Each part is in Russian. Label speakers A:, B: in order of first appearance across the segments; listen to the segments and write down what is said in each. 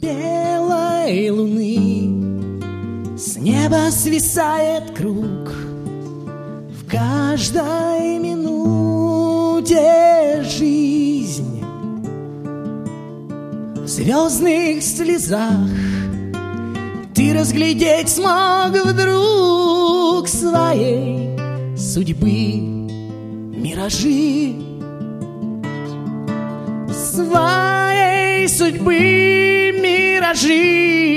A: белой луны с неба свисает круг. В каждой минуте жизнь в звездных слезах ты разглядеть смог вдруг своей судьбы миражи, своей судьбы миражи.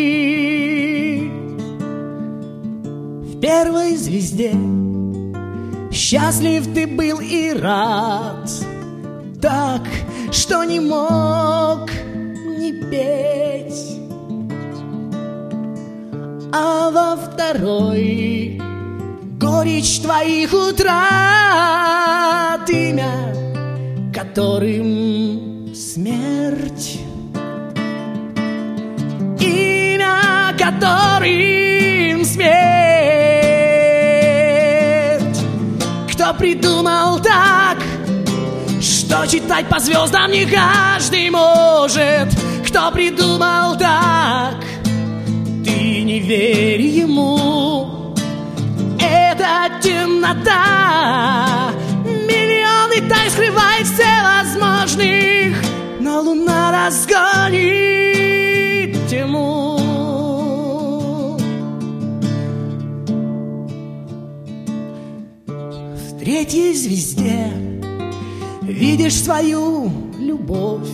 A: В первой звезде счастлив ты был и рад, так, что не мог не петь. А во второй горечь твоих утрат, имя которым смерть, имя которым смерть. Кто придумал так, что читать по звездам не каждый может? Кто придумал так? Ты не верь ему, это темнота. Миллионы тайн скрывает всевозможных, но луна разгонит тьму. В третьей звезде видишь свою любовь,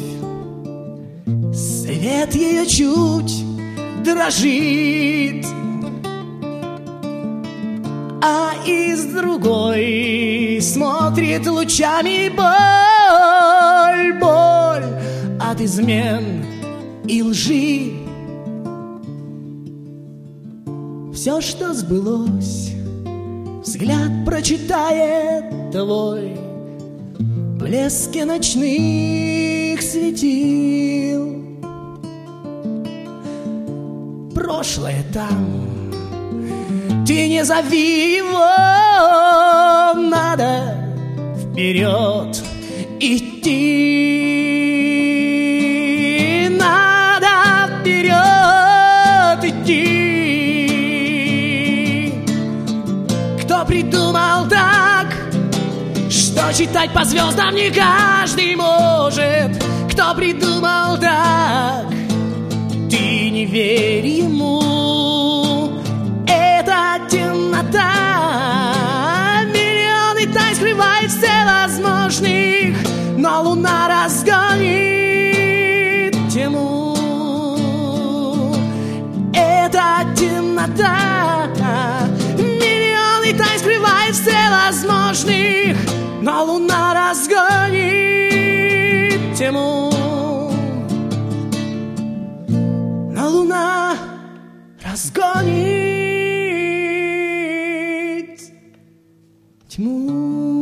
A: свет ее чуть дрожит, а из другой смотрит лучами боль, боль от измен и лжи. Все, что сбылось, взгляд прочитает твой в блеске ночных светил. Прошлое там, ты не зови его, надо вперед идти, надо вперед идти. Кто придумал так, что читать по звездам не каждый может? Кто придумал так? Ты не верь ему, это темнота. Миллионы тайн скрывает всевозможных, но луна разгонит тьму. Это темнота. Миллионы тайн скрывает всевозможных, но луна разгонит тьму. Но луна разгонит тьму.